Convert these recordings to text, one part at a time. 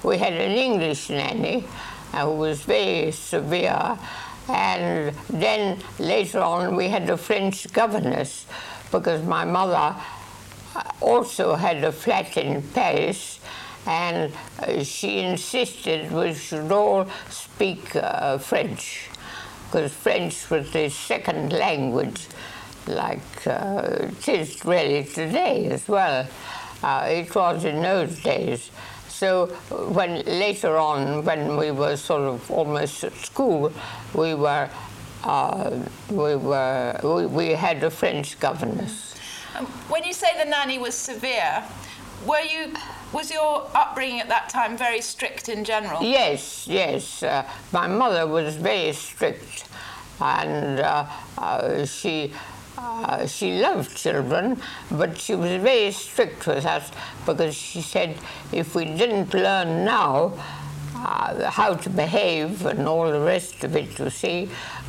we had an English nanny who was very severe, and then later on we had a French governess, because my mother also had a flat in Paris, and she insisted we should all speak French, because French was the second language, like it is really today as well. It was in those days. So when later on, when we were sort of almost at school, we had a French governess. When you say the nanny was severe, was your upbringing at that time very strict in general? Yes, yes. My mother was very strict, and she loved children, but she was very strict with us, because she said if we didn't learn now how to behave and all the rest of it, you see,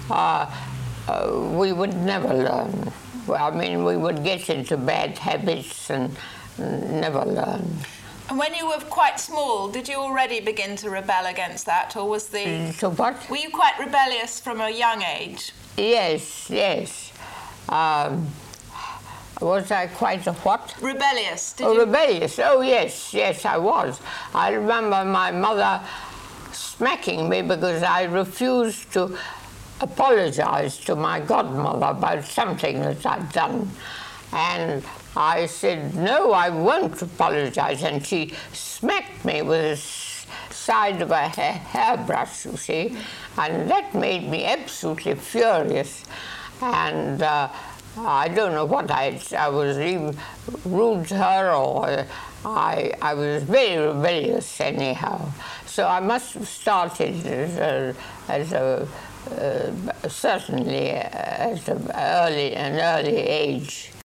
we would never learn. I mean, we would get into bad habits and never learn. And when you were quite small, did you already begin to rebel against that, or was the... So what? Were you quite rebellious from a young age? Yes, yes. Was I quite a what? Rebellious. Rebellious. Oh, yes, yes, I was. I remember my mother smacking me because I refused to apologize to my godmother about something that I'd done. And I said, no, I won't apologize. And she smacked me with the side of a hairbrush, you see. And that made me absolutely furious. And I don't know what I was even rude to her, or I was very rebellious anyhow. So I must have started certainly at an early age.